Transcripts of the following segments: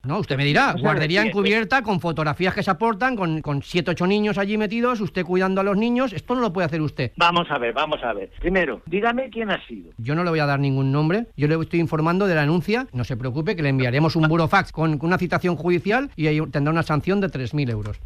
No, usted me dirá, guardería encubierta con fotografías que se aportan, con 7, 8 niños allí metidos, usted cuidando a los niños, esto no lo puede hacer usted. Vamos a ver. Primero, dígame quién ha sido. Yo no le voy a dar ningún nombre, yo le estoy informando de la denuncia, no se preocupe que le enviaremos un burofax con una citación judicial y ahí tendrá una sanción de 3.000 euros.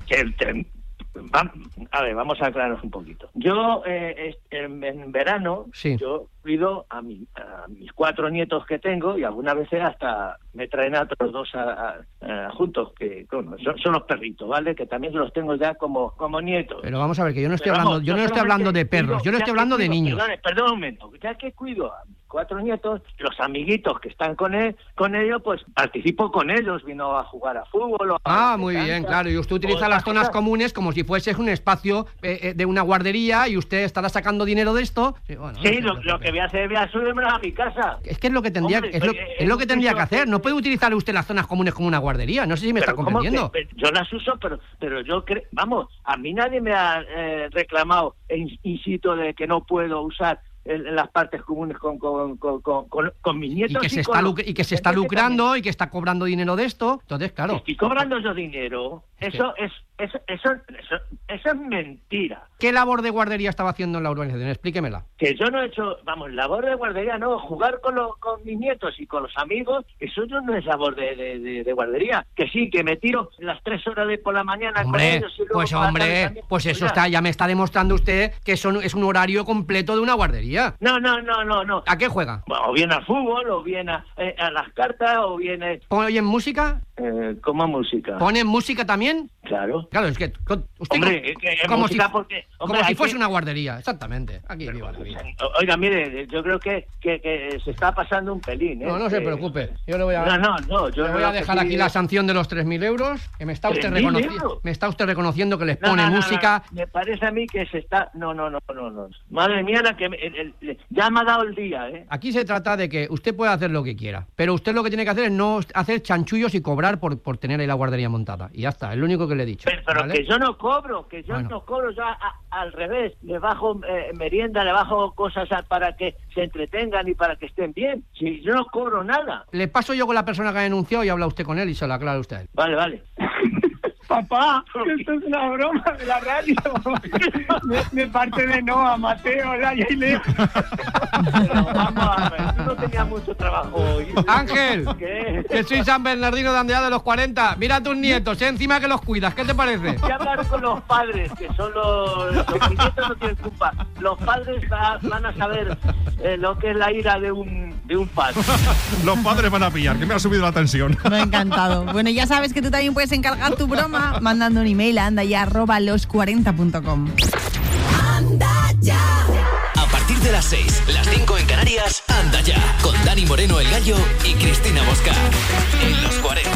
A ver, vamos a aclararnos un poquito. Yo, en verano, sí, yo cuido a mis 4 nietos que tengo y algunas veces hasta me traen a otros 2 juntos, que bueno, son los perritos, ¿vale? Que también los tengo ya como nietos. Pero vamos a ver, que yo no estoy hablando de perros, yo no estoy hablando de niños. Perdón un momento, ya que cuido a mis 4 nietos, los amiguitos que están con ellos, pues participo con ellos, vino a jugar a fútbol. Muy bien, claro, y usted utiliza las zonas comunes como si fuese un espacio de una guardería y usted estará sacando dinero de esto. Sí, bueno, lo que voy a hacer, voy a subirme a mi casa. Es que es lo que tendría, es lo que tendría que hacer. No puede utilizar usted las zonas comunes como una guardería. No sé si me está comprendiendo. Yo las uso, pero yo creo, vamos, a mí nadie me ha reclamado in situ de que no puedo usar en las partes comunes con mis nietos. Y que se está lucrando y que está cobrando dinero de esto. Entonces, claro. Estoy cobrando yo dinero. Eso es mentira. ¿Qué labor de guardería estaba haciendo en la urbanización? Explíquemela. Que yo no he hecho, labor de guardería, no, jugar con mis nietos y con los amigos, eso no es labor de guardería. Que sí, que me tiro las 3 horas de por la mañana con ellos y luego pues eso ya me está demostrando usted que eso es un horario completo de una guardería. No. ¿A qué juega? O bien al fútbol, o bien a las cartas, o bien... ¿Oyen música? ¿Cómo música? ¿Ponen música también? Claro. Claro, es que usted como si fuese una guardería, exactamente. Aquí viva la vida. Oiga, mire, yo creo que se está pasando un pelín, ¿eh? No se preocupe. Yo le voy a yo le voy a dejar aquí la sanción de los 3.000 euros, que me está usted reconociendo que les pone música. Me parece a mí que se está... No. Madre mía, ya me ha dado el día, ¿eh? Aquí se trata de que usted puede hacer lo que quiera, pero usted lo que tiene que hacer es no hacer chanchullos y cobrar por tener ahí la guardería montada. Y ya está, es lo único que le he dicho. Pero ¿vale? que yo no cobro, yo al revés, le bajo merienda, le bajo cosas para que se entretengan y para que estén bien. Si yo no cobro nada. Le paso yo con la persona que ha denunciado y habla usted con él y se lo aclara usted a él. Vale. Papá, esto es una broma de la radio. Me parte de Noa, Mateo, Laia y Leo. Vamos a ver, tú no tenías mucho trabajo hoy. Ángel, ¿qué? Que soy San Bernardino de Andea de los 40. Mira a tus nietos, encima que los cuidas. ¿Qué te parece? Voy a hablar con los padres, que son los nietos no tienen culpa. Los padres van a saber lo que es la ira de un padre. Los padres van a pillar, que me ha subido la tensión. Me ha encantado. Bueno, ya sabes que tú también puedes encargar tu broma mandando un email a andaya@los40.com. Anda ya. A partir de las 6, las 5 en Canarias, Anda ya, con Dani Moreno el Gallo y Cristina Bosca. En los 40.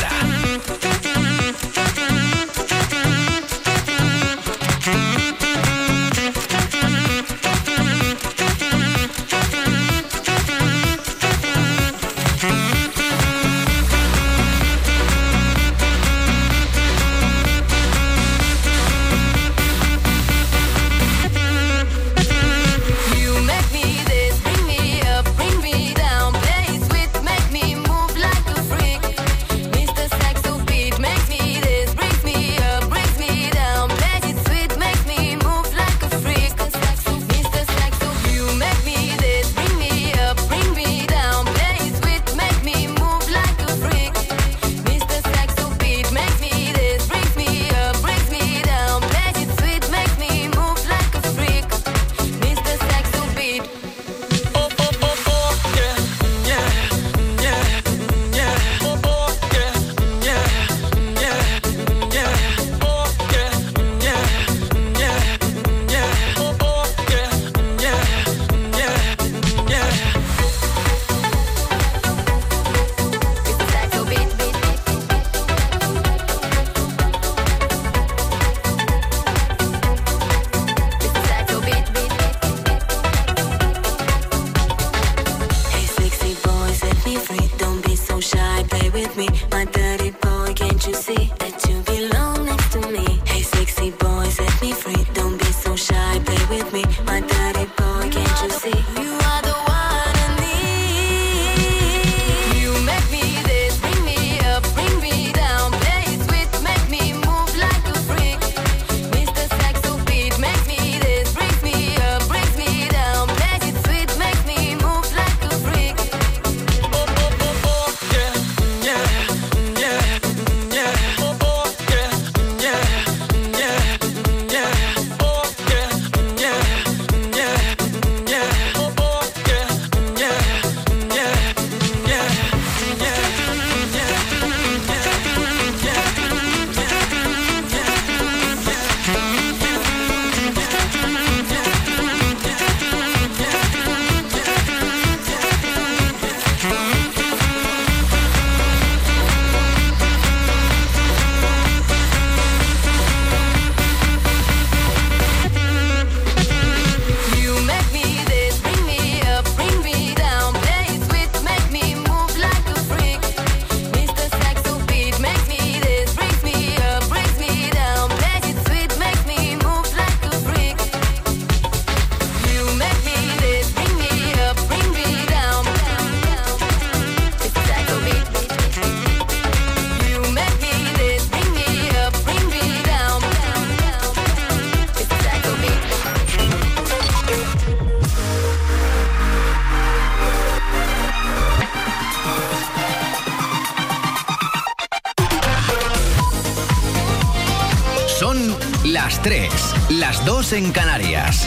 las 3, las 2 en Canarias.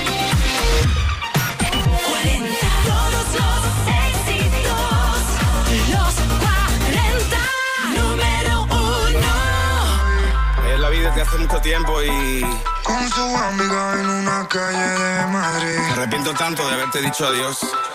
40, todos los éxitos, los 40, número 1. Es la vida desde hace mucho tiempo y... Con su amiga en una calle de Madrid. Me arrepiento tanto de haberte dicho adiós.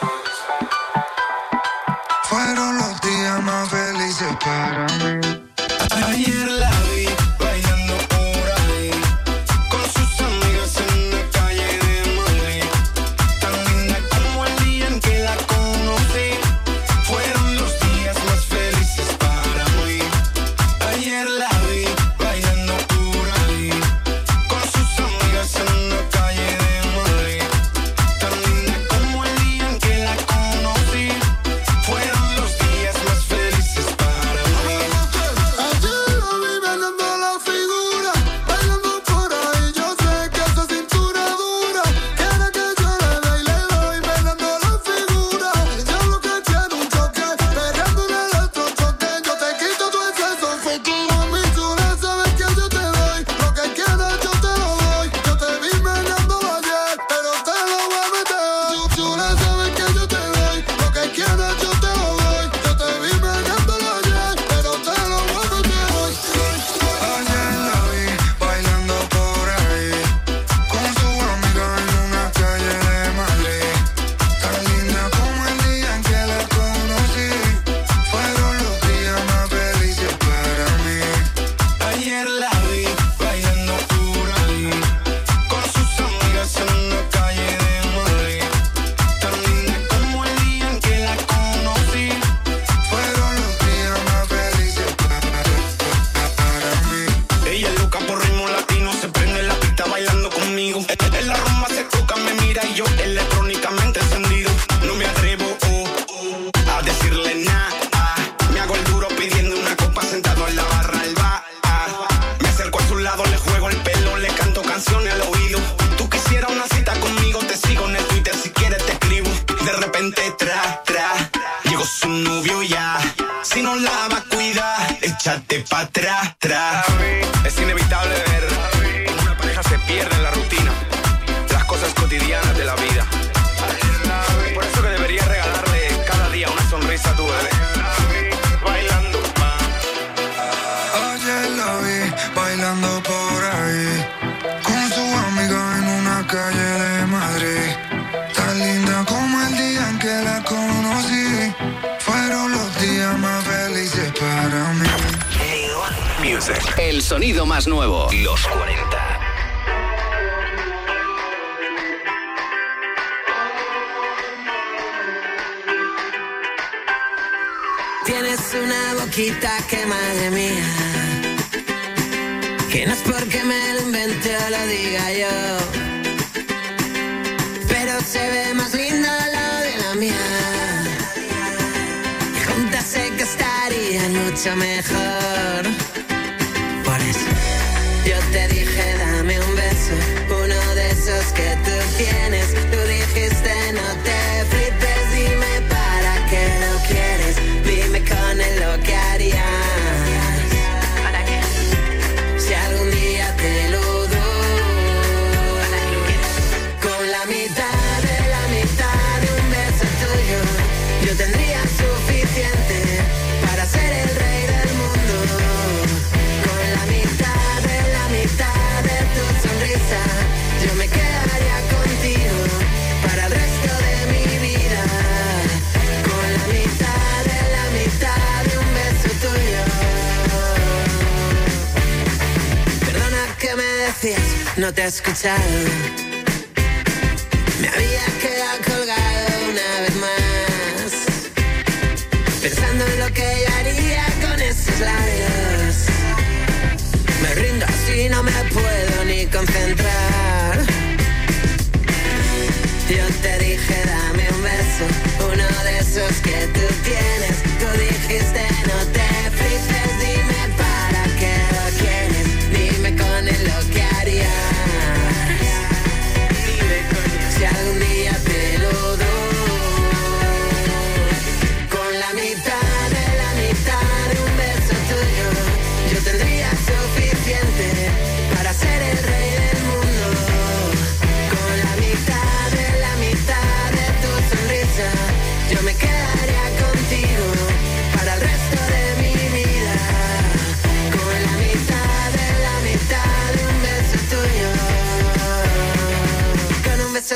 Fueron los días más felices para mí. Ayer la vi bailando por ahí, con sus amigas en la calle de Madrid. Tan linda como el día en que la conocí. Fueron los días más felices para mí. Ayer la vi bailando por ahí, con sus amigas en la calle de Madrid. Tan linda como el día en que la conocí. Fueron los días más felices para mí. Ayer la vi bailando la figura, bailando por ahí. Yo sé que esa cintura dura. Quiere que yo le dé y le doy, bailando la figura. Yo lo que tiene un choque, perreando un electrochoque. Yo te quito tu exceso, futuro. Mi chula, sabes que yo te doy. Lo que quieras yo te lo doy. Yo te vi meneándolo ayer, pero te lo voy a meter hoy. Chula, sabes que yo te doy. Lo que quieras yo te lo doy. Yo te vi meneándolo ayer, pero te lo voy a meter hoy. Ayer la vi bailando por ahí, con su amiga en una calle de Madrid. Tan linda como el día en que la conocí. Fueron los días más felices para mí. Ayer la vi bailando por ahí, con sus amigas en la calle de Madrid. Tan linda como el día en que la conocí. Fueron los días más felices para mí. Ella es loca por ritmo latino, se prende en la pista bailando conmigo. En la rumba se toca, me mira y yo electrónicamente encendido. No me atrevo a decirle nada. Me hago el duro pidiendo una copa sentado en la barra del bar. Me acerco a su lado, le juego el pelo, le canto canciones al oído. Tú quisieras una cita conmigo, te sigo en el Twitter, si quieres te escribo. De repente llegó su novio ya. Si no la va a cuidar, échate pa' atrás. Es inevitable ver cómo una pareja se pierde en la rutina, las cosas cotidianas de la vida. Por eso que deberías regalarle cada día una sonrisa a tu bebé. Bailando Ayer la vi bailando por ahí, con su amiga en una calle de Madrid. Tan linda como el día en que la conocí. Fueron los días más felices para mí. Music. El sonido más nuevo. Los 40. Tienes una boquita que, madre mía, que no es porque me lo invente o lo diga yo, pero se ve más linda la de la mía. Y juntas sé que estarían mucho mejor. Por eso yo te dije dame un beso, uno de esos que tú tienes. Tú dijiste no te flipes, dime para qué lo quieres. Dime con él lo que harías. ¿Para qué? Si algún día te lo doy. ¿Para qué quieres? Con la mitad de un beso tuyo, yo tendría suficiente para ser el rey del mundo. Con la mitad de tu sonrisa, yo me quedaría contigo para el resto de mi vida. Con la mitad de un beso tuyo. Perdona, ¿qué me decías? No te he escuchado. Me había quedado colgado una vez más, pensando en lo que yo haría con esos labios. Me rindo así, no me puedo ni concentrar. Yo te dije dame un beso, uno de esos que tú tienes. Tú dijiste no te flipes, dime para qué lo quieres. Dime con él lo que harías. Si algún día te lo doy. Con la mitad de un beso tuyo, yo tendría suficiente para ser el rey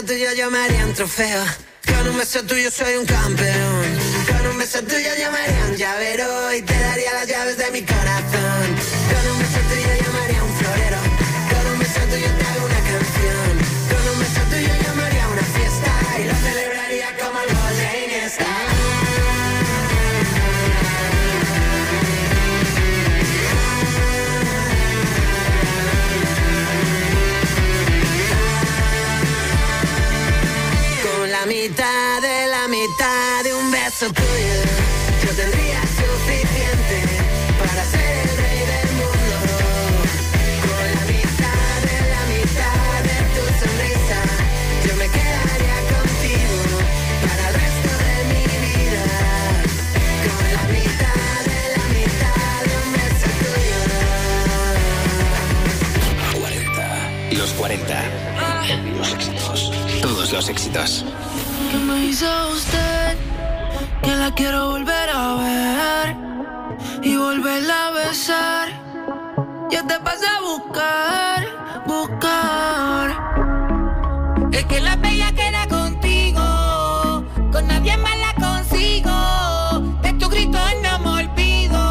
tuyo yo me haría un trofeo. Con un beso tuyo soy un campeón. Con un beso tuyo yo me haría un llavero y te daría las llaves de mi corazón. Con un beso tuyo yo me haría un florero. Con un beso tuyo te hago una canción. Con un beso tuyo yo me haría una fiesta y lo celebraría como el gol de Iniesta. La mitad de un beso tuyo yo tendría suficiente para ser el rey del mundo. Con la mitad de tu sonrisa yo me quedaría contigo para el resto de mi vida. Con la mitad de un beso tuyo. 40. Los 40. Los éxitos. Todos los éxitos. ¿Qué me hizo usted? Que la quiero volver a ver y volverla a besar. Yo te pasé a buscar. Es que la bella queda contigo, con nadie más la consigo. De tu grito no me olvido.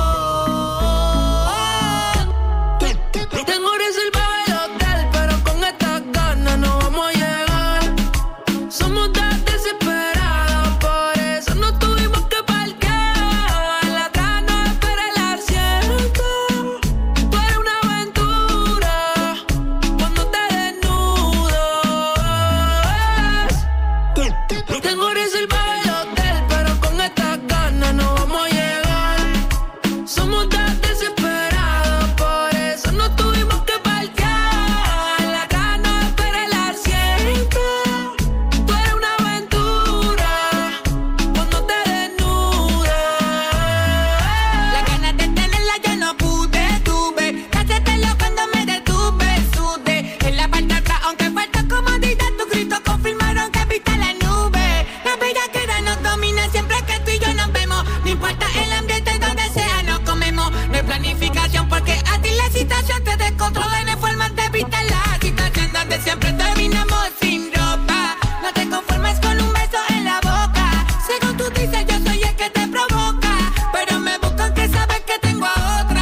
Tengo reservado el hotel, pero con estas ganas no vamos a llegar. Somos tan desesperados, por eso no tuvimos que parquear. La atrás no espera el asiento. Tú eres una aventura cuando te desnudas. Tengo reservado el hotel, pero con estas ganas no vamos a llegar. Somos tan desesperados, por eso no tuvimos que parquear. La atrás no espera el asiento. Tú eres una aventura cuando te desnudas. Las ganas de tenerla yo no pude, tuve que hacértelo cuando me detuve, sudé en la parte de atrás, aunque falta comodidad, tus gritos confirmaron que viste la nube. La bellaquera nos domina siempre que tú y yo nos vemos. No importa el ambiente donde sea, nos comemos. No hay planificación porque a ti la situación te descontrola. No hay forma de evitar la situación donde siempre terminamos sin ropa. No te conformes con un beso en la boca. Según tú dices yo soy el que te provoca, pero me buscan que sabes que tengo a otra.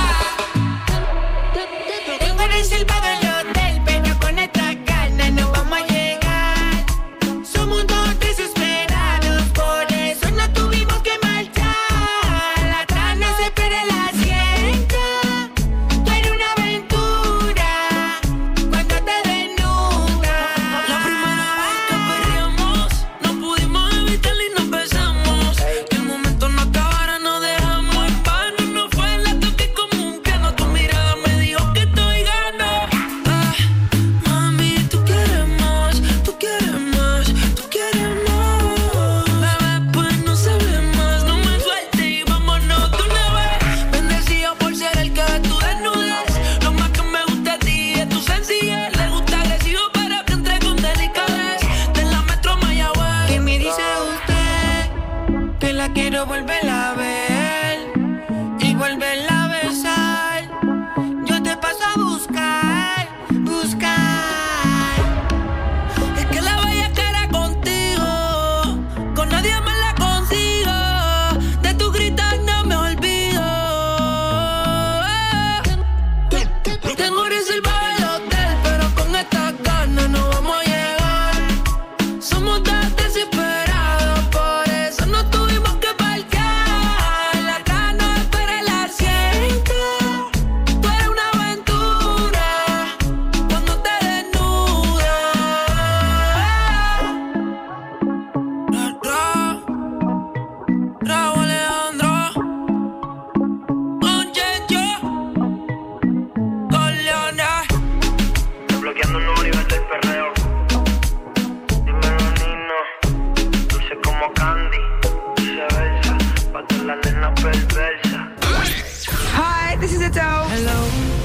Tengo reservado el hotel, pero con esta ganas no vamos a llegar. Somos dos desesperados, por eso no tuvimos que marchar. La atrás no se espera el asiento. Tú eres una aventura cuando te desnudas. La primera vez que perreamos, no pudimos evitarlo y nos besamos. Que el momento no acabara, no dejamos en vano. No fue la toque como un piano. Tu mirada me dijo que estoy gano. Mami, tú quieres más, tú quieres más, tú quieres más. Bebé, pues no se ve más, no me sueltes y vámonos de una vez. Bendecido por ser el que tú desnudes. Lo más que me gusta de ti es tu sencillez. Le gusta agresivo, pero que entre con delicadez. De la Metro Mayagüez. ¿Qué me dice usted? Que la quiero volver a ver y volverla a besar. Yo te paso a buscar. Es que la bellaquera contigo, con nadie más la consigo. De tu gritos no me olvido. Tengo reservado el hotel, pero con estas ganas no vamos a llegar. Somos tan desesperados, por eso no tuvimos que parquear. La atrás no espera el asiento. Tú eres una aventura cuando te desnudas. Raúl Alejandro, con Checho, con Leonard. Desbloqueando un nuevo nivel del perreo. Dímelo, Nino. Dulce como candy. Viceversa. Pa' todas las nenas perversas. Hi, this is Adele. Hello.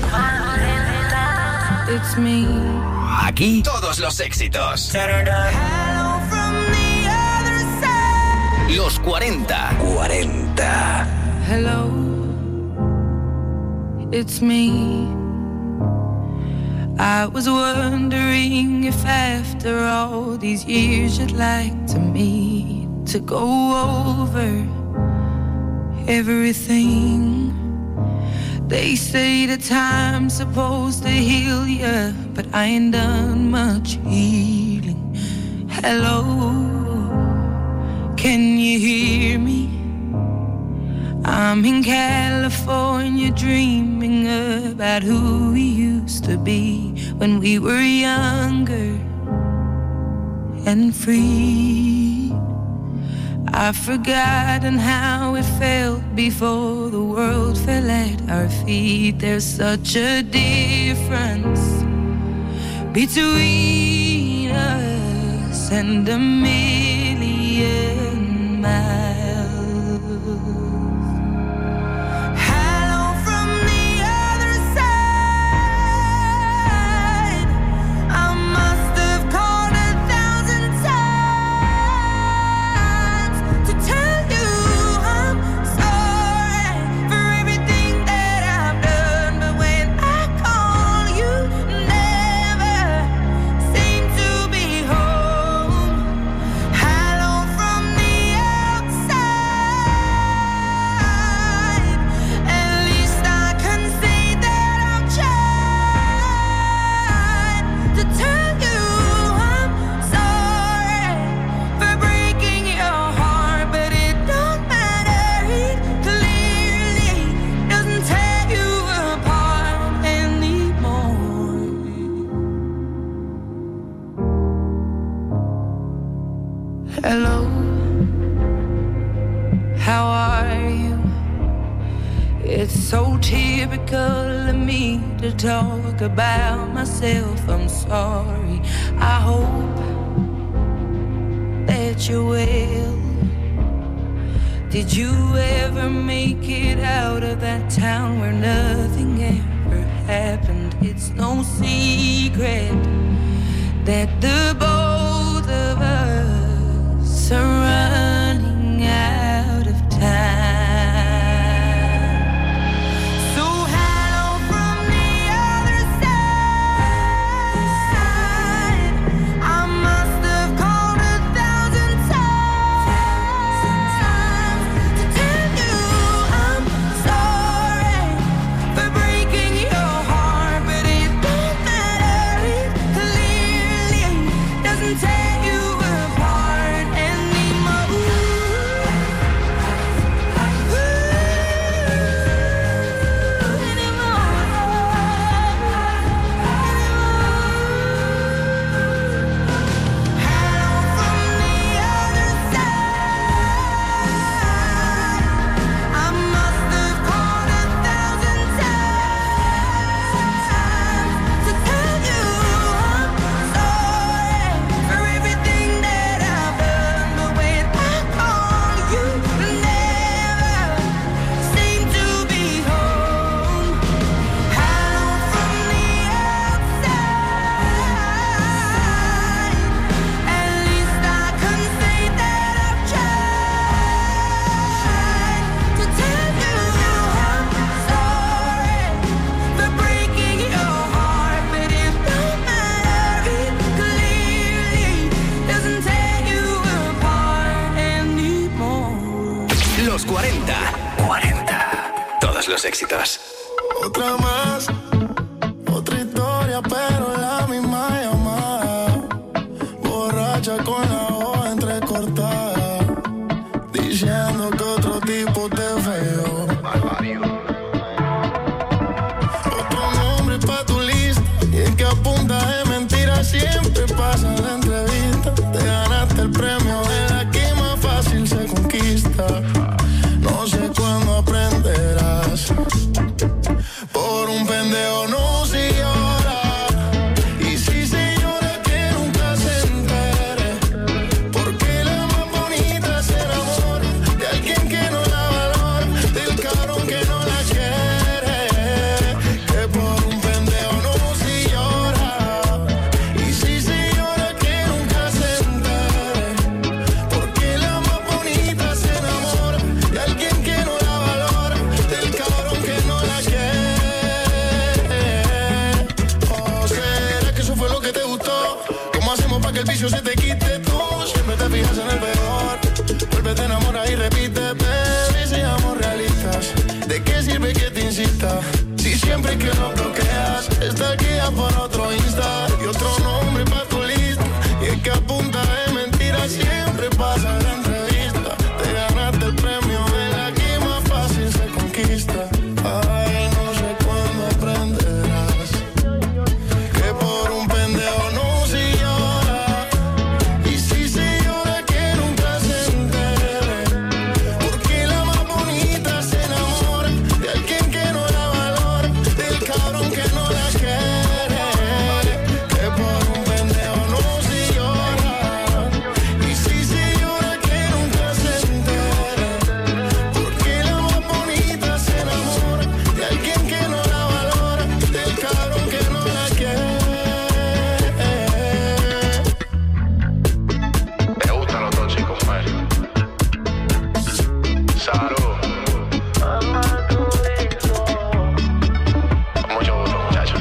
It's me. Aquí todos los éxitos. Hello from the other side. Los 40. 40. Hello. It's me. I was wondering if after all these years you'd like to meet to go over everything. They say the time's supposed to heal ya, but I ain't done much healing. Hello, can you hear me? I'm in California dreaming about who we used to be when we were younger and free. I've forgotten how it felt before the world fell at our feet. There's such a difference between us and a million miles. Hello, how are you? It's so typical of me to talk about myself. I'm sorry. I hope that you're well. Did you ever make it out of that town where nothing ever happened? It's no secret that the both of us are running out of time. So hello from the other side. I must have called 1,000 times to tell you I'm sorry for breaking your heart, but it don't matter. It clearly doesn't tear you apart anymore. I must have called 1,000 times to tell you I'm sorry for everything that I've done, but when I call you, never seem to be home. Hello from the outside. At least I can say that I've tried to tell you I'm sorry for breaking your heart, but it don't matter. It clearly doesn't tear you apart anymore. Los 40. Todos los éxitos. Otra más, otra historia, pero la misma llamada. Borracha con la hoja entrecortada, diciendo que otro tipo te feo. Otro nombre pa' tu lista, y es que a punta de mentiras siempre pasa la entrevista. Te ganaste el premio de la que más fácil se conquista. No sé cuándo aprenderás. Por un pendejo no se llora. vicio se te quite tú. Siempre te fijas en el peor. Vuelve, te enamora y repite, baby. Seamos realistas. ¿De qué sirve que te insista? Si siempre que lo bloqueas, está aquí por otro Insta y otro nombre para tu lista. Y es que a punta de mentiras siempre pasa la entrevista. Te ganaste el premio de la que más fácil se conquista. Ay, no sé cuándo aprenderás que por un pendejo no se llora. Y si se llora que nunca se entere. Porque la más bonita se enamora de alguien que no la valora, del cabrón que no la quiere. Que por un pendejo no se llora. Y si se llora que nunca se entere. Porque la más bonita se enamora de alguien que no la valora, del cabrón que no la quiere. Me gustan los tóxicos, man. Salud. Mucho gusto, muchachos.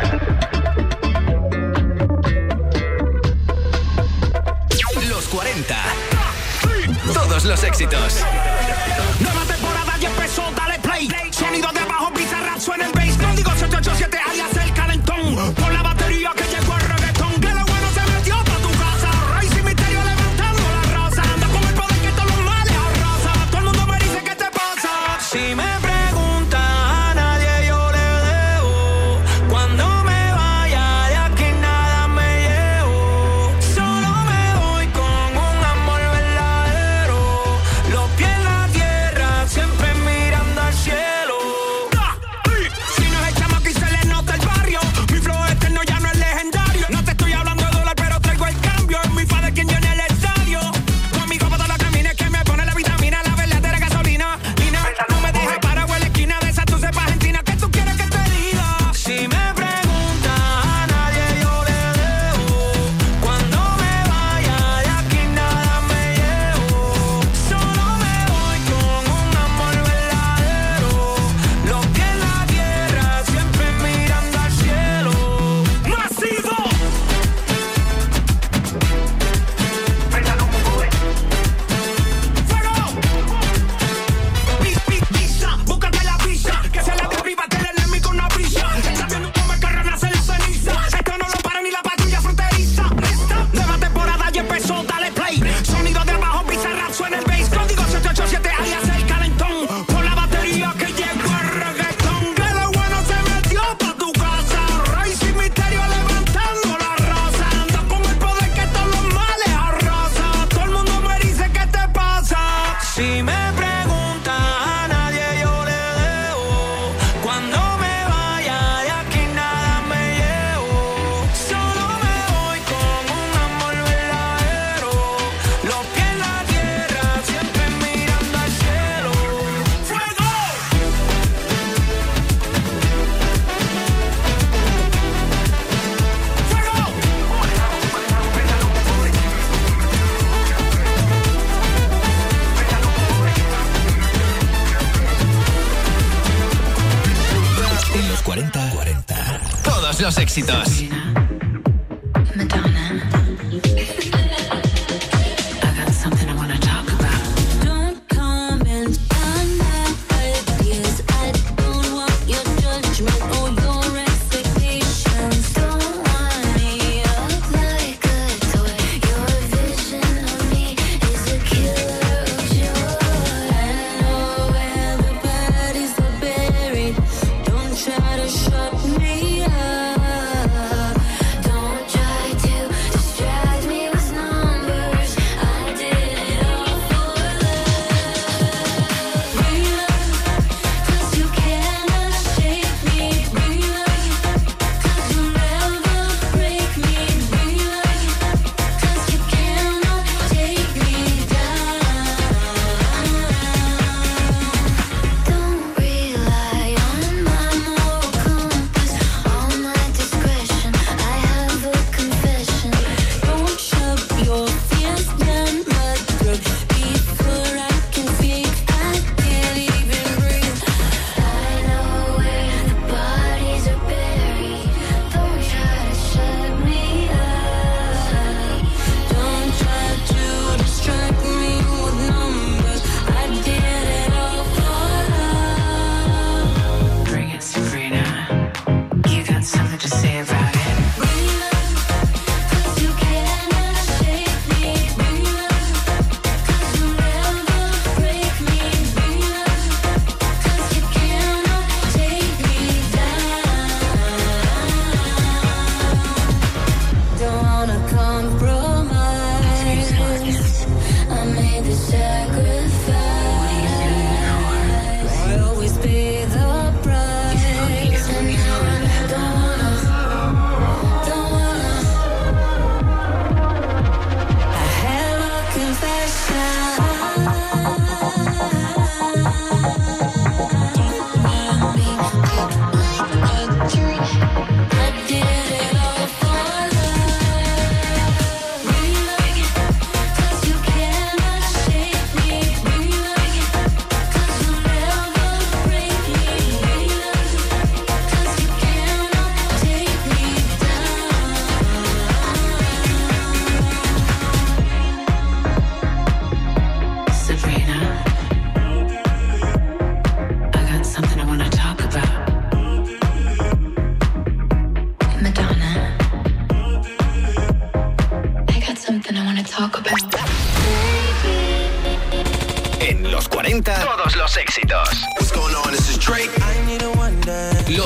Los 40. Todos los éxitos. Nueva temporada ya empezó, dale play. Sonido de abajo, Bizarrap suena el bass. Código 787 alias el calentón. Por la batería que llegó el reggaetón. Que lo bueno se metió pa' tu casa. Rey sin misterio levantando la raza. Anda con el poder que todos los males arrasa. Todo el mundo me dice ¿qué te pasa? Si me preguntan a nadie yo le debo. Cuando me vaya de aquí nada me llevo. Solo me voy con un amor verdadero. Los pies en la tierra, siempre mirando al cielo. Si no es el chamaco y se le nota el barrio. Mi flow eterno ya no es legendario. No te estoy hablando de dólar, pero traigo el cambio. Es mi fa de quien llena el estadio. Conmigo para todos los caminos que me pone la vitamina, la verdadera gasolina. No me dejes parado en la esquina de esa tu cepa argentina. ¿Qué tú quieres que te diga? Si me preguntan a nadie yo le debo. Cuando me vaya de aquí nada me llevo. Solo me voy con un amor verdadero. Los pies en la tierra, siempre mirando al cielo. ¡Masivo! Pisa, búscate la visa. Que se la derriba, que el enemigo no avisa. Está viendo cómo el carro nace la ceniza. Esto no lo para ni la patrulla fronteriza. Nueva temporada ya empezó, dale play. Sonido de abajo, Bizarrap suena el bass. Código 787 alias el calentón. Por la batería que llegó el reggaetón. Que lo bueno se metió pa' tu casa. Rey sin misterio levantando la raza. Anda con el poder que todos los males arrasa. Todo el mundo me dice ¿qué te pasa? Si me preguntan a nadie yo le debo. Cuando me vaya de aquí nada me llevo. Solo me voy con un amor verdadero. Los pies en la tierra, siempre mirando al cielo. ¡Fuego! En los 40. Todos los éxitos. Don't comment on my ideas. I don't want your judgment or your expectations. Don't wind me up like a toy. Your vision of me is a killer of joy. I know where the bodies are buried. Don't try to shut me up. Don't try to distract me with numbers. I did it all for love. Real love, 'cause you cannot shake me. Real love, 'cause you'll never break me. Real love, 'cause you cannot take me down. Don't rely on my moral compass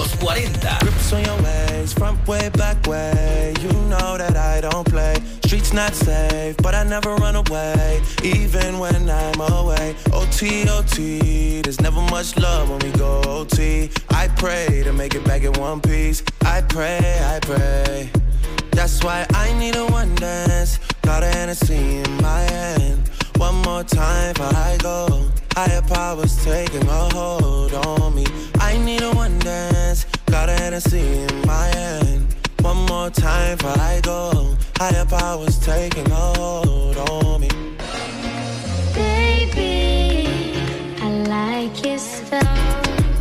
Los 40. Grips on your ways, front way, back way. You know that I don't play. Streets not safe, but I never run away, even when I'm away. OT, OT, there's never much love when we go OT. I pray to make it back in one piece. I pray, I pray. That's why I need a one dance. Got a Hennessy in my hand. One more time before I go. Higher powers taking a hold on me. I need a one dance. Got a Hennessy in my hand. One more time before I go. Higher powers taking a hold on me. Baby, I like your style.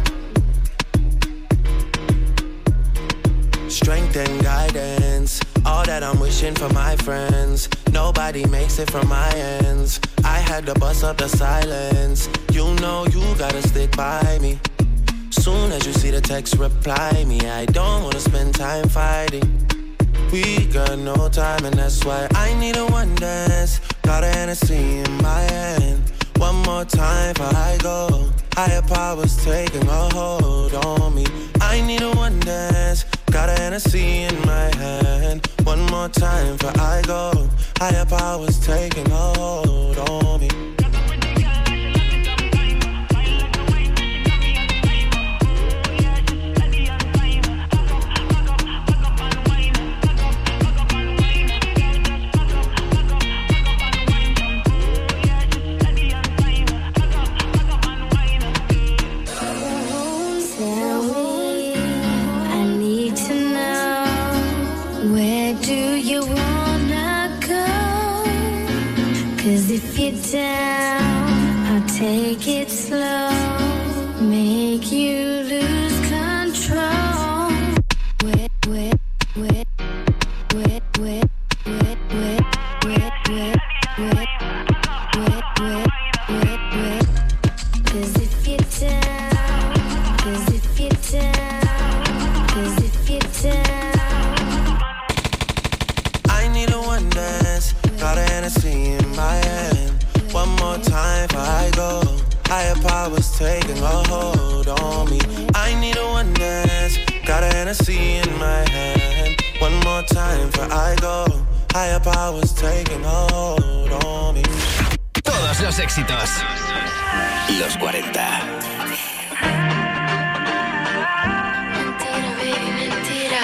Strength and guidance, all that I'm wishing for my friends. Nobody makes it from my ends. I had to bust up the silence. You know you gotta stick by me. Soon as you see the text, reply me. I don't wanna spend time fighting. We got no time and that's why I need a one dance. Got a Hennessy in my hand. One more time before I go. Higher powers taking a hold on me. I need a one dance. Got a Hennessy in my hand. One more time before I go. Higher powers taking a hold on me. Down, I'll take it slow, make you lose control. Wet, wet, wet, wet, wet, wet, wet, wet, wet, wet, wet, wet, wet, wet. 'Cause if you're down, 'cause if you're down, 'cause if you're down. I need a one dance, got a Hennessy in my hand. One more time before I go. Higher powers taking a hold on me. I need a one dance. Got a Hennessy in my hand. One more time before I go. Higher powers taking a hold on me. Todos los éxitos. Los 40. Mentira, baby, mentira.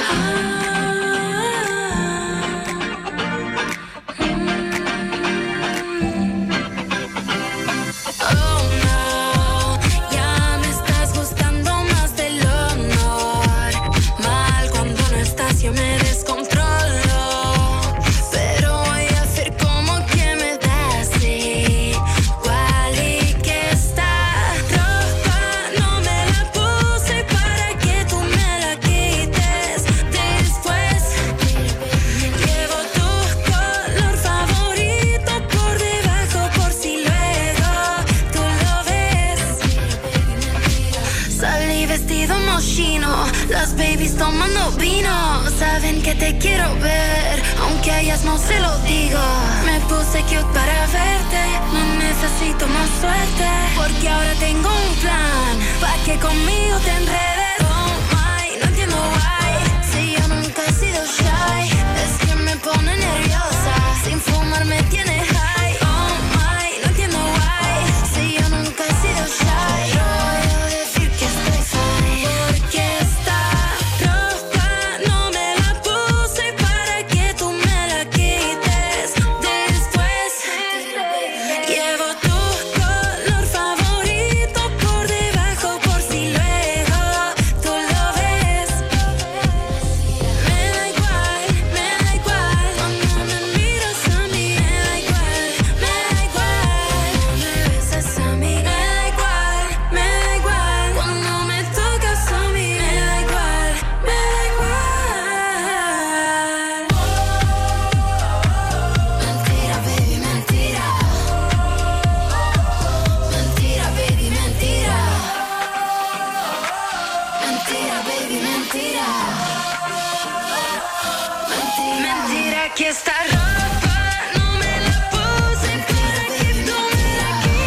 Las babies tomando vino, saben que te quiero ver, aunque a ellas no se lo digo. Me puse cute para verte, no necesito más suerte, porque ahora tengo un plan, pa' que conmigo te enredes. Oh my, no entiendo why, si yo nunca he sido shy, es que me pone nerviosa, sin fumar me tiene high. Oh my, no entiendo why, si yo nunca he sido shy, yo voy a decir que estoy fine, porque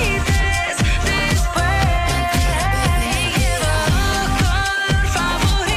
favorito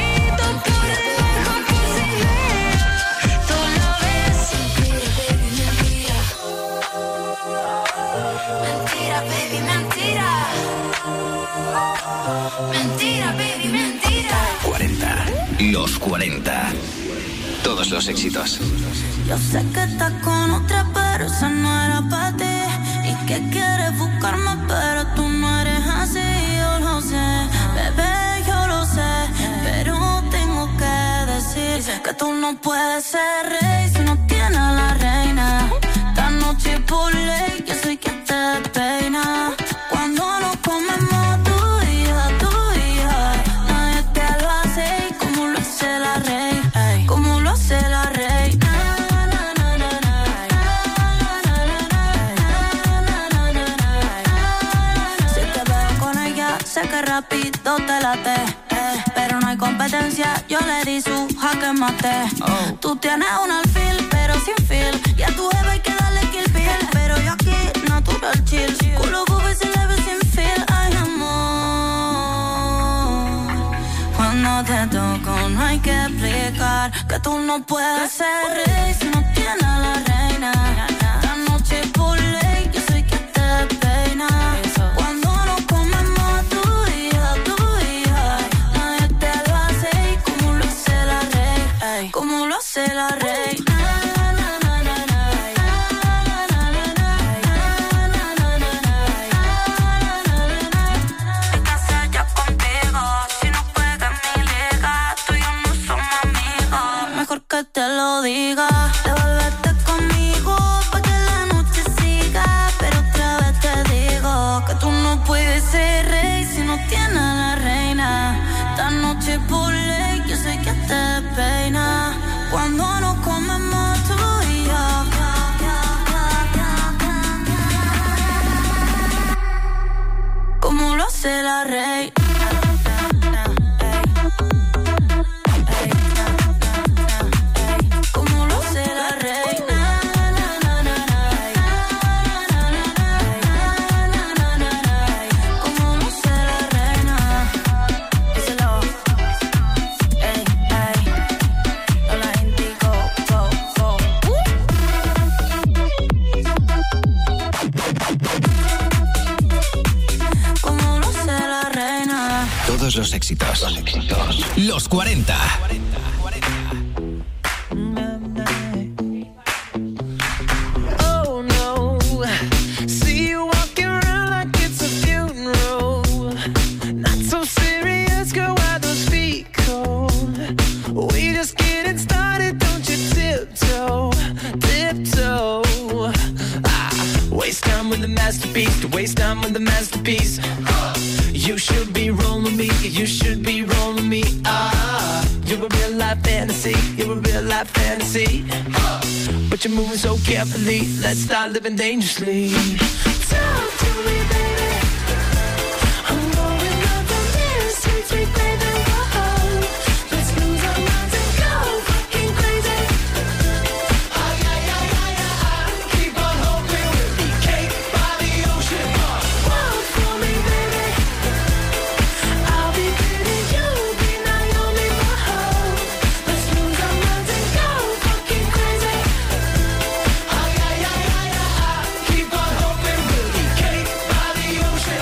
Los 40. Todos los éxitos. Yo sé que estás con otra, pero esa no era para ti. Y que quieres buscarme, pero tú no eres así. Yo lo sé, bebé, yo lo sé. Pero tengo que decir que tú no puedes ser rey si no tienes a la reina. Esta noche por ley, yo soy quien te peina. Cuando nos comemos tú y yo, nadie te lo hace como lo hace la reina. Como lo hace la reina. Sé que rápido te late, pero no hay competencia, yo le di su jaque mate. Tú tienes un alfil, pero sin feel. Y a tu jefe hay que darle kill pill, pero yo aquí natural chill. Culo bobo y se le ve sin feel. Ay, amor, cuando te toco no hay que explicar que tú no puedes ser rey si no tienes a la reina. Esta noche por ley, yo soy quien te peina. Cuando nos comemos tú y yo, nadie te lo hace como lo hace la reina. Como lo hace la reina. Que te lo diga, devuélvete conmigo pa' que la noche siga. Pero otra vez te digo que tú no puedes ser rey si no tienes a la reina. Esta noche por ley, yo soy quien te peina. Cuando nos comemos tú y yo, como lo hace la reina. Todos los éxitos. Los 40. Oh no, see you walking around like it's a funeral. Not so serious, girl, why those feet cold? We just getting started, don't you tiptoe, tiptoe. Waste time with the masterpiece, to waste time with the masterpiece. You should be rolling me, you should be rolling me. You're a real life fantasy, you're a real life fantasy. But you're moving so carefully, let's start living dangerously. Talk to me, baby. I'm going up the mirror, sweet, sweet baby. Whoa. Let's lose our minds and go fucking crazy. Ay, ay, ay, ay, ay. Keep on hoping we'll be cake by the ocean. Walk for me, baby. I'll be pretty, you'll be Naomi. Whoa. Let's lose our minds and go fucking crazy. Ay, ay, ay, ay, ay. Keep on hoping we'll be cake by the ocean.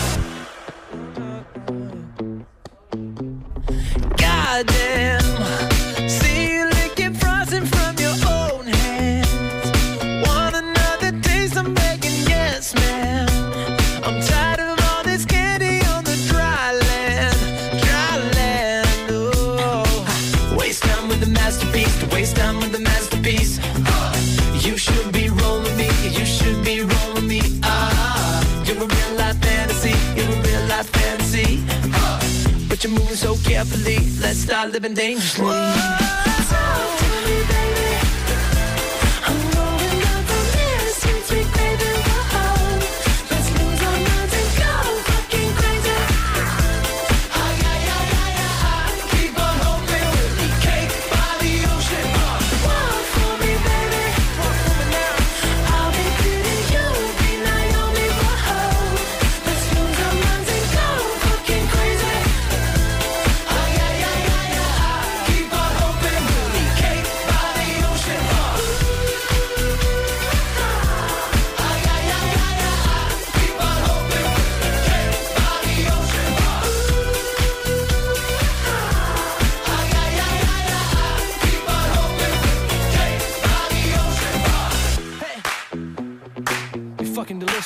Goddamn. See you licking frosting from your own hands. Want another taste? I'm begging, yes, man. I'm tired of all this candy on the dry land, dry land. Oh, waste time with the masterpiece, to waste time with the masterpiece. You should be rolling me, you should be rolling me. You're a real life fantasy, you're a real life fantasy. But you're moving so carefully, let's start living dangerously. Talk to me, baby. I'm going up the mirror, sweet, sweet baby. Whoa. Let's lose our minds and go fucking crazy. Ay, ay, ay, ay, ay. Keep on hoping we'll be cake by the ocean. Walk for me, baby. Walk for me now. I'll be pretty, you'll be Naomi. Whoa. Let's lose our minds and go fucking crazy. Ay, ay, ay, ay, ay. Keep on hoping.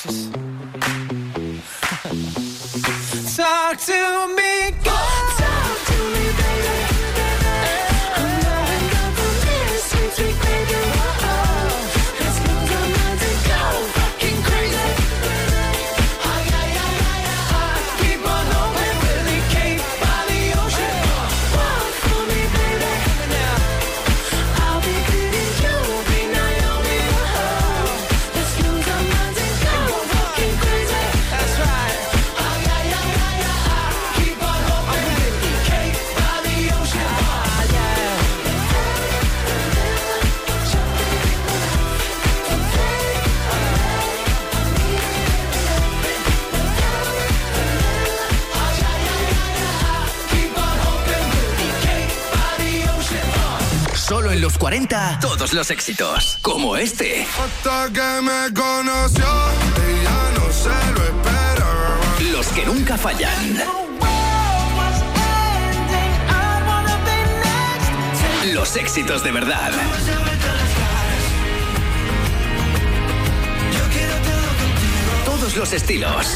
precious. Talk to me, go. Talk to me, baby. I'm knowing that from this sweet baby. Let's lose our minds and go fucking crazy. Keep on hoping we'll be Cape by the ocean. Walk for me, baby. I'll be Goody, you'll be Naomi. Let's lose our minds and go fucking crazy. That's right. Keep on hoping we'll be Cape by the ocean. Solo en los 40, todos los éxitos, como este. Hasta que me conoció, ella no se lo espera. Los que nunca fallan. Los éxitos de verdad. Todos los estilos.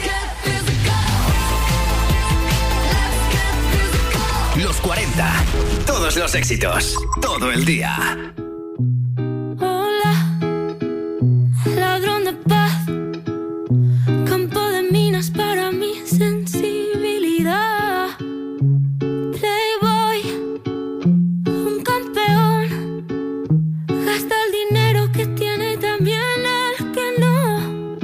Los 40. Todos los éxitos. Todo el día. Hola, ladrón de paz, campo de minas para mi sensibilidad. Playboy, un campeón, gasta el dinero que tiene también el que no.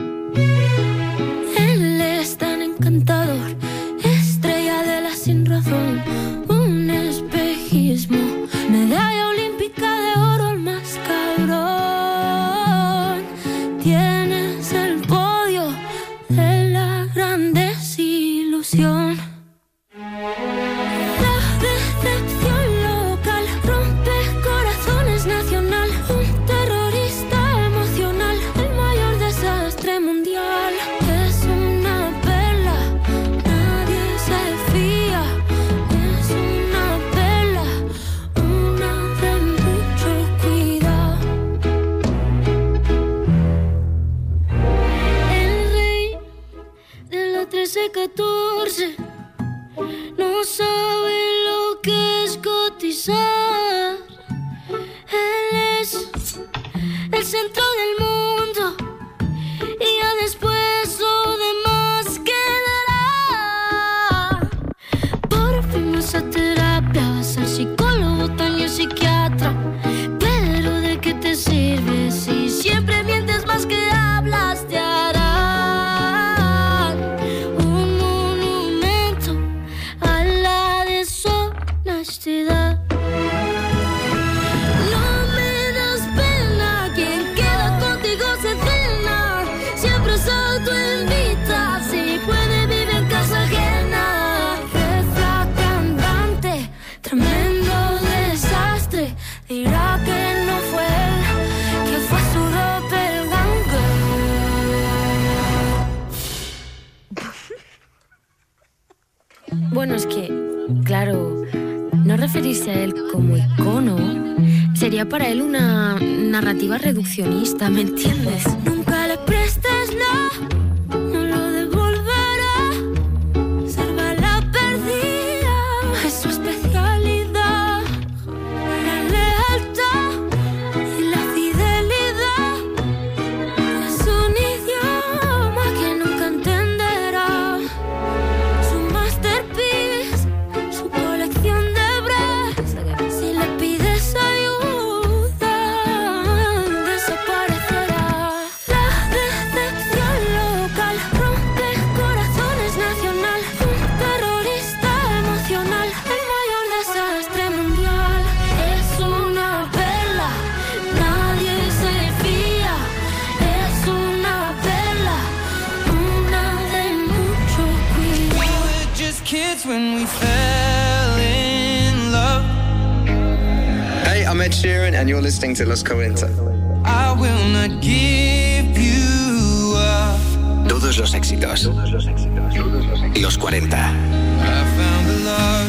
Él es tan encantador, estrella de la sin razón, un espejismo, medalla olímpica de oro, el más cabrón. Tienes el podio de la gran desilusión. La decepción local rompe corazones nacional, un terrorista emocional, el mayor desastre mundial. Es una perla, nadie se fía. Es una perla, una de mucho cuidado. El rey de la 13-14 no sabe lo que es cotizar. Él es el centro del mundo y ya después lo demás quedará. Por fin vas a terapia, vas al psicólogo, también psiquiatra. Pero ¿de qué te sirve si siempre mientes más que hablas? Te harán un monumento a la deshonestidad. No me das pena, quien queda contigo se cena. Siempre se autoinvita, si puede vive en casa ajena. Jefa cantante, tremendo desastre. Dirá que no fue él, que fue su doppelganger. Bueno, es que, claro, no referirse a él como icono sería para él una narrativa reduccionista, ¿me entiendes? Nunca le prestes nada, no lo devolverá. Salva la perdida, es su especialidad. La lealtad y la fidelidad es un idioma que nunca entenderá. Su masterpiece, su colección de bras. Si le pides ayuda, desaparecerá. La decepción local rompe corazones nacional, un terrorista emocional, el mayor desastre mundial. Es una perla, nadie se fía. Es una perla, una de mucho cuidado. We were just kids when we fell in love. Hey, I'm Ed Sheeran and you're listening to Los 40. I will not give you up. Todos los éxitos. Los 40. I found the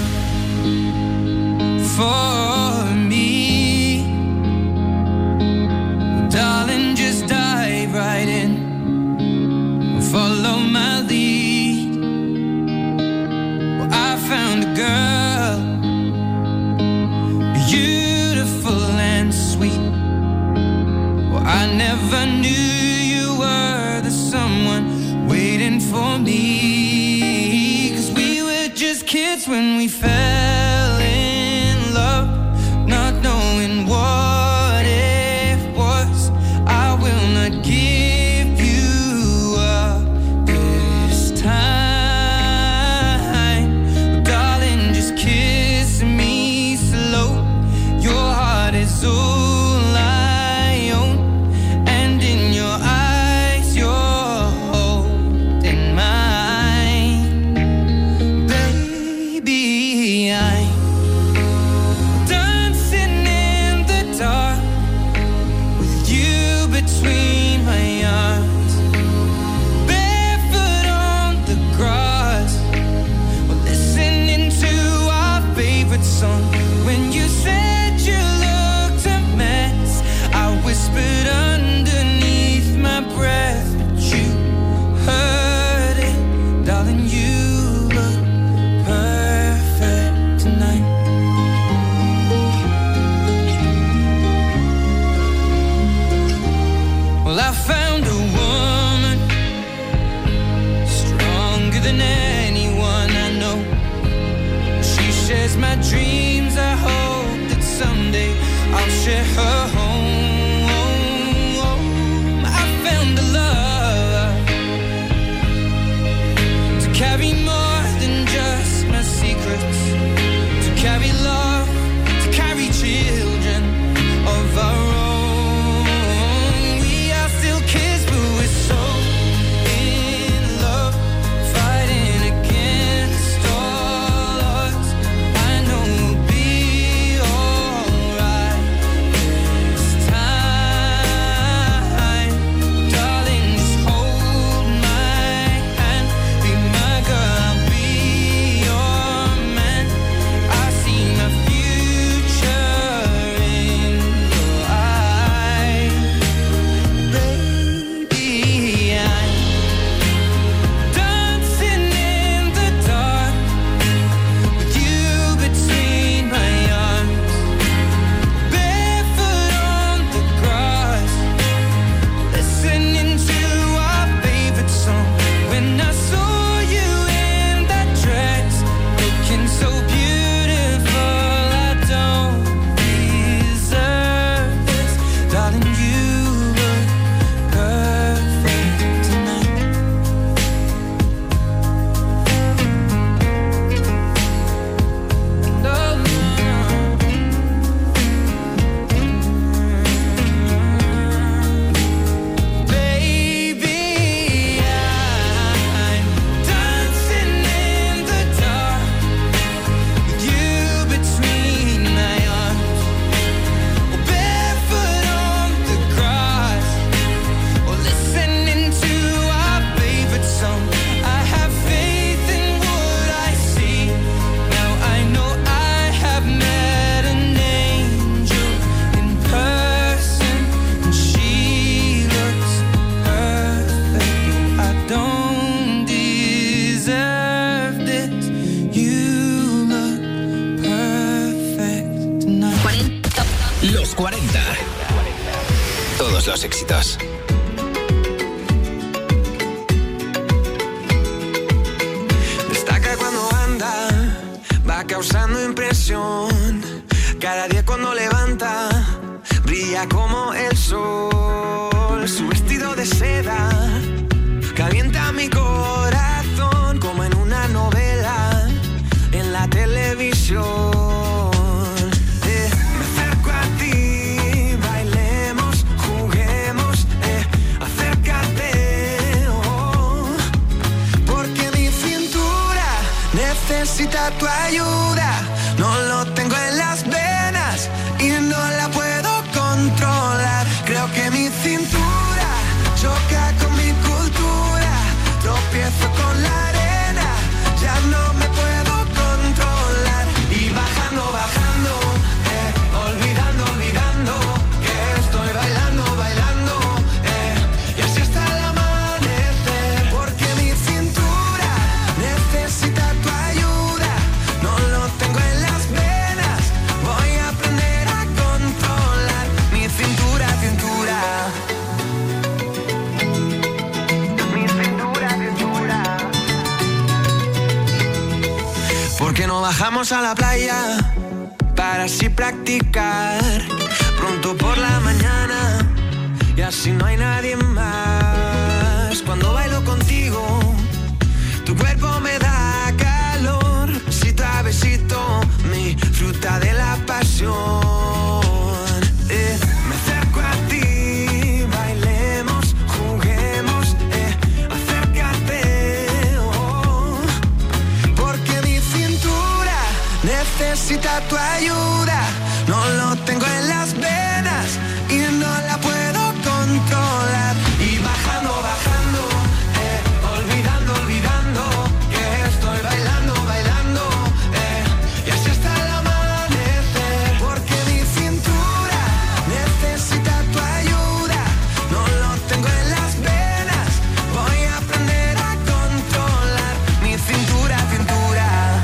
love for me. Darling, just dive right in. never knew you were the someone waiting for me. 'Cause we were just kids when we fell in love, not knowing what it was. I will not give you up this time, darling, just kiss me slow. Your heart is all I own, and in your eyes you're holding mine. Baby, I'm dancing in the dark with you between my arms, barefoot on the grass, we're listening to our favorite song. When you said you looked a mess, I whispered underneath my breath, but you heard it, darling. You look perfect tonight. Well, I found a woman stronger than anyone I know. She shares my dreams. I hope that someday I'll share her home. I found a love to carry more than just my secrets, to carry love, to carry children of our own. We are still kids, but we're so in love, fighting against all odds. I know we'll be alright this time, darling. Just hold my hand, be my girl, I'll be your man. I see my future in your eyes, baby. I'm dancing in the dark with you between my arms, barefoot on the grass, listening to our favorite song. When I saw you in that dress, looking so beautiful, I don't deserve this, darling. You look perfect tonight. No, baby, I'm dancing in the dark with you between my arms, barefoot on the grass, or listening to our favorite song. I have faith in what I see. Now I know I have met an angel in person, and she looks perfect. I don't deserve this. You look perfect tonight. Los 40. Todos los éxitos. Destaca cuando anda, va causando impresión. Cada día cuando levanta, brilla como el sol. Su vestido de seda calienta mi corazón como en una novela en la televisión. Me acerco a ti, bailemos, juguemos, acércate, oh, porque mi cintura necesita tu ayuda. No lo tengo en las venas y no la puedo controlar. Creo que Vamos a la playa para así practicar. Pronto por la mañana y así no hay nadie más. Cuando bailo contigo, tu cuerpo me da calor. Besito a besito, mi fruta de la pasión. Me acerco a ti, bailemos, juguemos, acércate, oh. Porque mi cintura necesita tu ayuda. No lo tengo en las venas y no la puedo controlar. Y bajando, bajando, olvidando, olvidando que estoy bailando, bailando, y así hasta el amanecer. Porque mi cintura necesita tu ayuda. No lo tengo en las venas, voy a aprender a controlar mi cintura, cintura.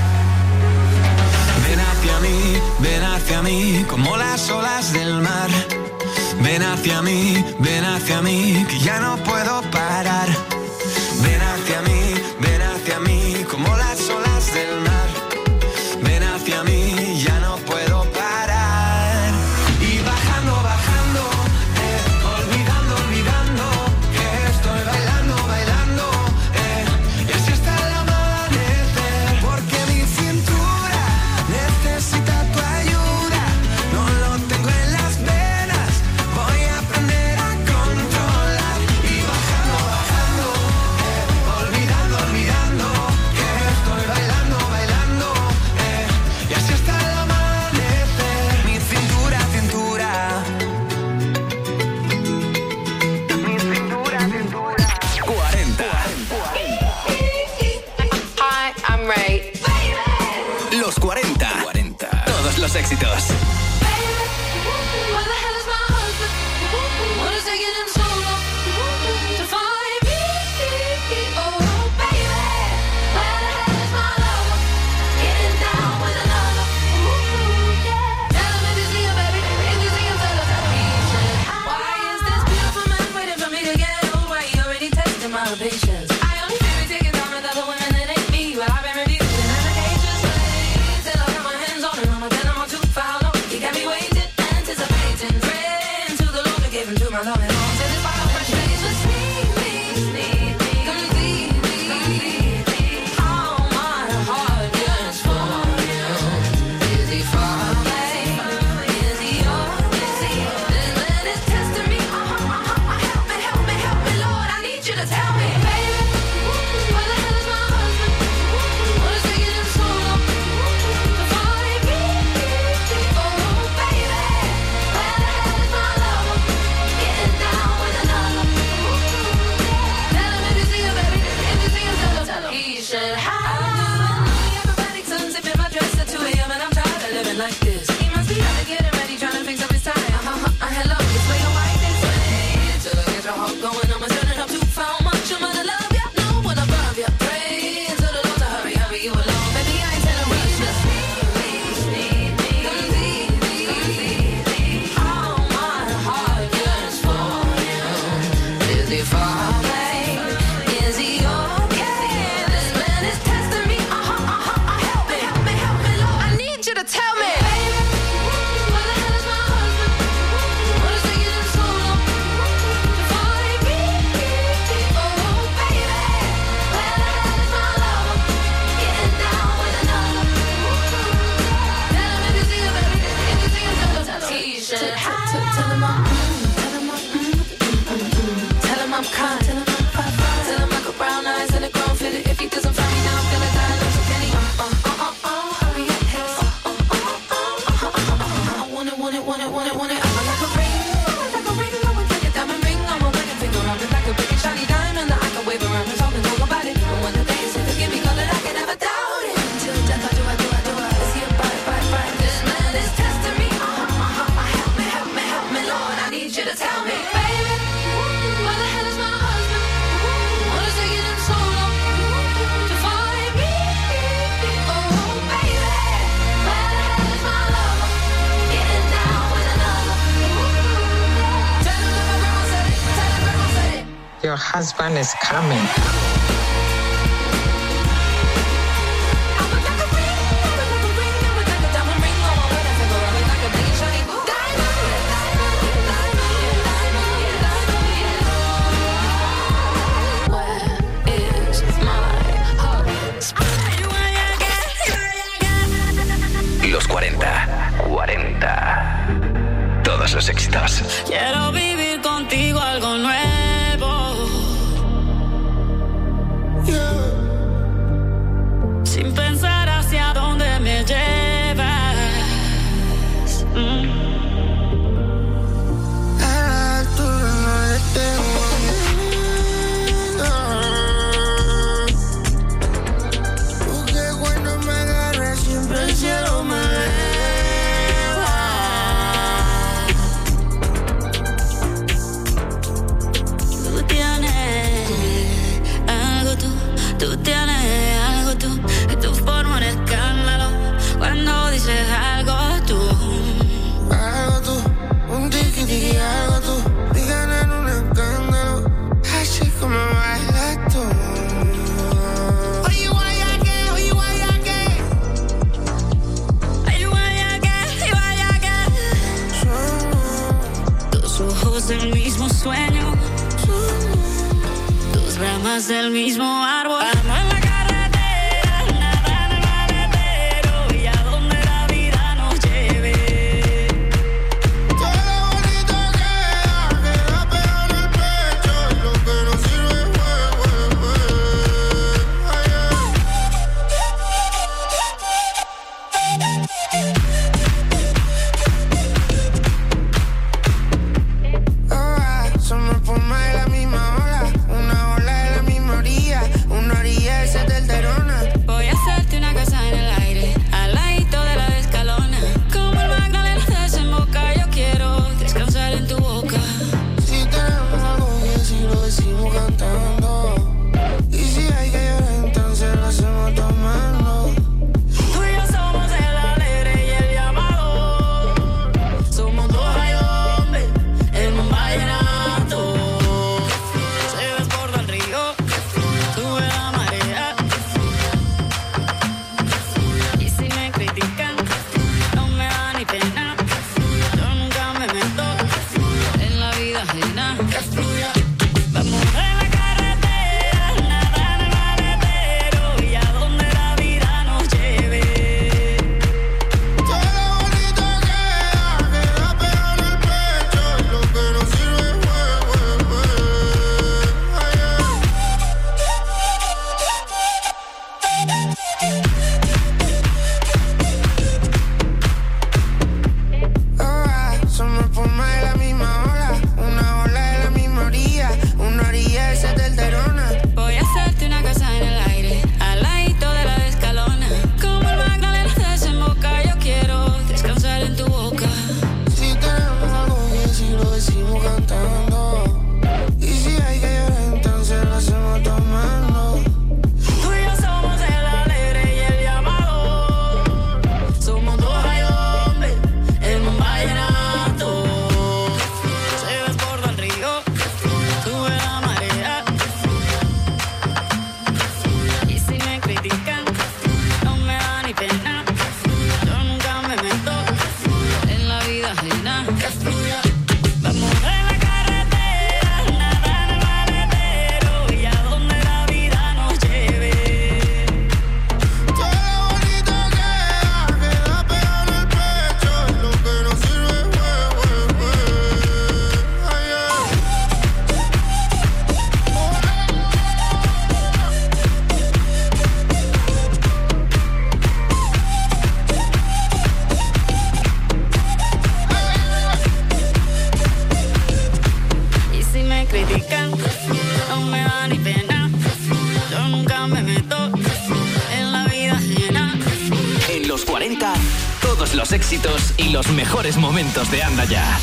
Ven hacia mí, como las olas del mar. Ven hacia mí, que ya no puedo parar. Ven hacia mí, como las olas del mar. Ven hacia mí, ya no puedo parar. Y bajando, bajando, olvidando, olvidando que estoy bailando, bailando, y así hasta el amanecer. Porque mi cintura necesita tu ayuda. No lo tengo en las venas, voy a aprender a controlar. Y bajando, bajando, olvidando, olvidando que estoy bailando, bailando, y así hasta el amanecer. Mi cintura, cintura. Mi cintura, cintura. 40. Hi, I'm Ray. Los 40. Todos los éxitos. Patience. I only feel it taking time with other women that ain't me. Well, I've been reducing and I can't just wait till I got my hands on it. I'ma tell them I'm too far long. You got me waiting, anticipating, praying to the Lord to give him to my Lord and all. Till this fire fresh face will sneak me, come see me. All my heart yearns for you. Is he far away? Is he yours? This man is testing me. Help me, Lord. I need you to tell me. Like this, he must be out to get it ready, trying to fix up his tie. Hello, this way or white this way. Till I get your heart going, I'ma turn it up too far. Much I'm gonna love ya, no one above ya. Pray to the Lord to hurry, hurry you along. Baby, I ain't telling rush, just need me, come see me. All my heart yearns for you. Is he far away? Is he okay? This man is testing me. Help me, Lord. I need you to tell me. Tell him I'm kind. Tell him I got brown eyes and a grown fit. If he doesn't find me now, I'm gonna die. Don't you get it? Hurry up, hey. I want it. I'm like a ring, like a diamond ring. I'm a wedding finger on it, like a big shiny diamond that I can wave around and talk about it. But when the day is to give me color, I can never doubt it. Till death, I do. Is he a bite? This man is testing me. Help me, Lord. I need you to tell me, baby. Where the hell is my husband? What is taking him so long to find me? Oh, baby, where the hell is my lover? Getting down with another. Tell him that my grandma said it. Your husband is coming. I'm like a ring, los éxitos. Quiero vivir contigo algo nuevo. Sin pensar hacia dónde me llevas. A la altura no le tengo miedo. Porque cuando me agarras siempre el cielo me eleva. Tú tienes algo, tú tienes algo, tu forma de escándalo. Cuando dices algo, tú. Algo tú, un tiki tiki, algo tú. Y ganan un escándalo, así como bailas tú. Oye, guayaque, oye, guayaque. Ay, guayaque. Tus ojos del mismo sueño, tus ramas del mismo árbol. Vamos en la carretera, nada en el maletero, y a donde la vida nos lleve. Todo lo bonito queda pegado en el pecho. Y lo que no sirve, somos espuma de la misma ola, una ola de la misma orilla, una orilla de Telterona. Voy a hacerte una casa en el aire, al ladito de la de Escalona. Como el Magdalena desemboca, yo quiero descansar en tu boca. Si tenemos algo que si lo decimos cantando. Y si hay que llorar entonces lo hacemos tomando. Tú y yo somos el alegre y el llamado. Somos dos hombres en un vallenato. Se desborda el río, sube la marea. Y si me critican, no me da ni pena. Yo nunca me meto en la vida ajena. Que fluya. Vamos en la carretera, nada en el maletero, y a donde la vida nos lleve. Todo lo bonito queda pegado en el pecho. Y lo que no sirve, somos espuma de la misma ola, una ola de la misma orilla, una orilla de Telterona. Voy a hacerte una casa en el aire, al ladito de la de Escalona. Como el Magdalena desemboca, yo quiero descansar en tu boca. Si tenemos algo que si lo decimos cantando. Y si hay que llorar entonces lo hacemos tomando. Tú y yo somos el alegre y el llamado. Somos dos hombres en un vallenato. Se desborda el río, sube la marea. Y si me critican, no me da ni pena. Yo nunca me meto en la vida ajena. Que fluya. Vamos en la carretera, nada en el maletero, y a donde la vida nos lleve. Todo lo bonito queda pegado en el pecho. Y lo que no sirve, Y si me critican, no me da ni pena. Yo nunca me meto en la vida ajena. En los 40, todos los éxitos y los mejores momentos de Anda Ya.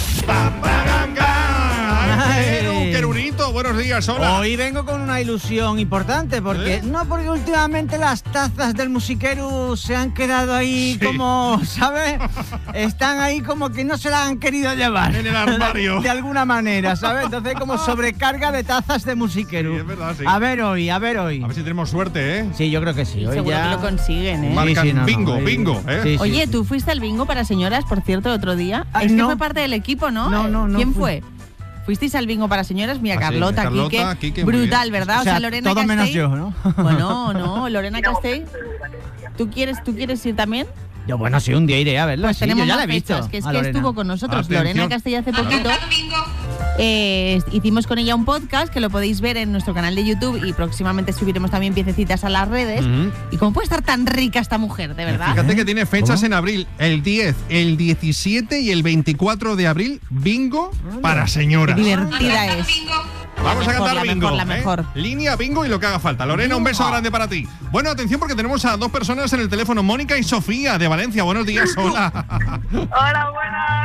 Querunito, buenos días, hola. Hoy vengo con una ilusión importante, porque porque últimamente las tazas del musiquero se han quedado ahí como, ¿sabes? Están ahí como que no se las han querido llevar. En el armario. De alguna manera, ¿sabes? Entonces hay como sobrecarga de tazas de musiquero. Sí, es verdad, sí. A ver hoy. A ver si tenemos suerte, ¿eh? Sí, yo creo que sí. Hoy Seguro ya que lo consiguen, ¿eh? Marcan bingo, ¿eh? Sí, Oye, ¿tú fuiste al bingo para señoras, por cierto, el otro día? Ah, Es que no. fue parte del equipo, ¿no? No, ¿Quién fui. fue? ¿Fuisteis al bingo para señoras? Mira, Ah, sí, Carlota, Carlota, Quique, Quique, muy brutal, bien. ¿verdad? O sea, Lorena todo Castell. menos yo, ¿no? Bueno, no, Lorena Castell. ¿Tú quieres ir también? Yo, bueno, sí, un día iré a verlo. Pues sí, tenemos yo ya más la he visto. fechas, que es a que Lorena. estuvo con nosotros Atención. Lorena Castella hace poquito. Hicimos con ella un podcast que lo podéis ver en nuestro canal de YouTube y próximamente subiremos también piececitas a las redes. Ujú. ¿Y cómo puede estar tan rica esta mujer, de verdad? Fíjate que tiene fechas en abril, el 10, el 17 y el 24 de abril, bingo para señoras. Qué divertida es. Vamos a cantar la bingo. mejor, la mejor. Línea bingo y lo que haga falta. Lorena, un beso grande para ti. Bueno, atención porque tenemos a dos personas en el teléfono, Mónica y Sofía de Valencia. Buenos días, hola. Hola, buenas.